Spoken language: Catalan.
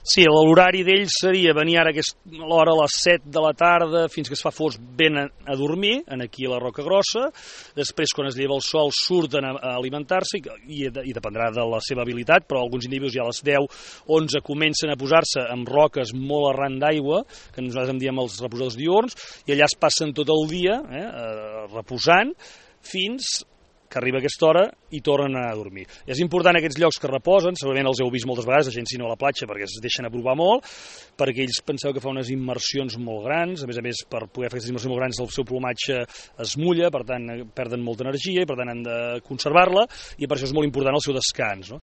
Sí, l'horari d'ells seria venir ara a l'hora a les 7 de la tarda fins que es fa fosc venen a dormir, aquí a la Roca Grossa, després quan es lleva el sol surten a alimentar-se i dependrà de la seva habilitat, però alguns individus ja a les 10-11 comencen a posar-se amb roques molt arran d'aigua, que nosaltres en diem els reposadors diürns, i allà es passen tot el dia reposant fins que arriba aquesta hora i tornen a dormir. És important aquests llocs que reposen, segurament els heu vist moltes vegades, la gent si no a la platja perquè es deixen aprovar molt, perquè ells penseu que fa unes immersions molt grans, a més, per poder fer aquestes immersions molt grans el seu plomatge es mulla, per tant perden molta energia i per tant han de conservar-la i per això és molt important el seu descans, no?